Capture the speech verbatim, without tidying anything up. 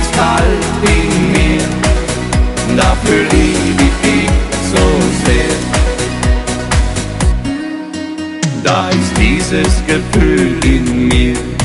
ist kalt in mir, dafür lieb ich dich so sehr. Da ist dieses Gefühl in mir,